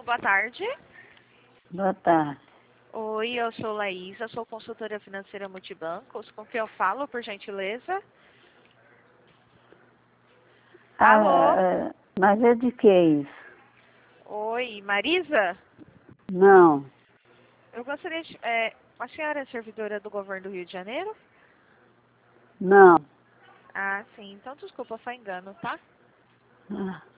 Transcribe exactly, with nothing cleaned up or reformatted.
boa tarde. Boa tarde. Oi, eu sou Laísa, sou consultora financeira multibancos. Com quem eu falo, por gentileza? Alô? Ah, mas é de que isso? Oi, Marisa? Não, Eu gostaria de... É, a senhora é servidora do governo do Rio de Janeiro? não. Ah, sim. Então, desculpa, foi engano, tá? Ah.